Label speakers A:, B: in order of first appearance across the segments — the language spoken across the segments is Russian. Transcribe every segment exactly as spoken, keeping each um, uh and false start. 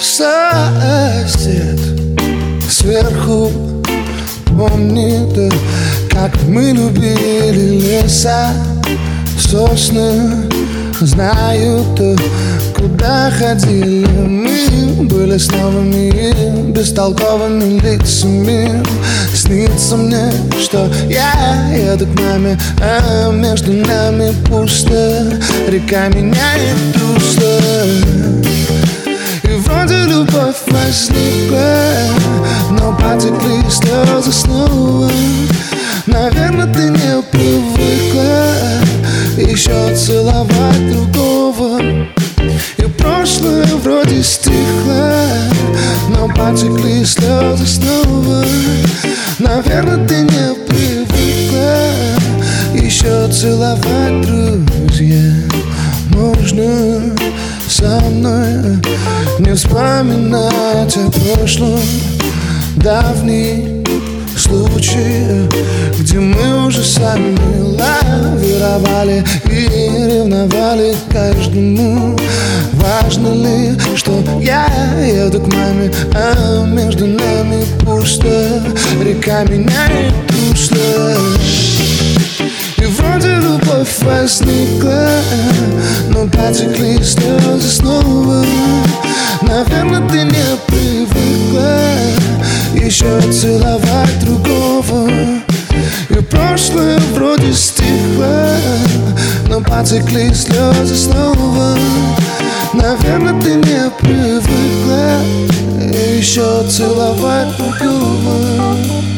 A: Сосед сверху помнит, как мы любили леса, сосны знают, куда ходили мы. Были с новыми бестолковыми лицами. Снится мне, что я еду к маме, а между нами пусто. Река меняет русло, и вроде любовь возникла, но потекли слезы снова. Наверное, ты не привыкла еще целовать другого, и прошлое вроде стихло, но потекли слезы снова. Наверное, ты не привыкла еще целовать, друзья. Можно со мной не вспоминать о прошлом, давний случай, где мы уже сами лавировали и ревновали каждому. Важно ли, что я еду к маме, а между нами пусто. Река меняет русло, и вроде любовь возникла, но потекли слезы снова. Наверное, ты не привыкла еще целовать другого, и прошлое вроде стихло, но потекли слезы снова. Наверное, ты не привыкла еще целовать другого.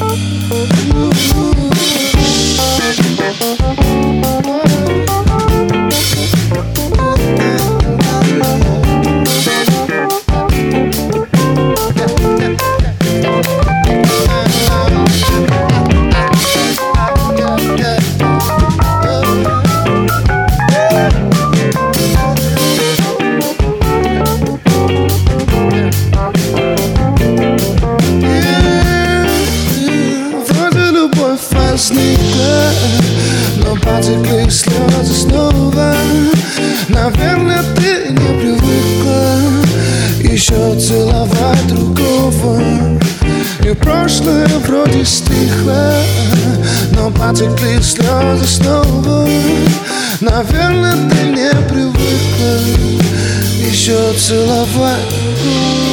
A: Возникла, но потекли слезы снова. Наверное, ты не привыкла еще целовать другого, и прошлое вроде стихло, но потекли слезы снова. Наверное, ты не привыкла еще целовать другого.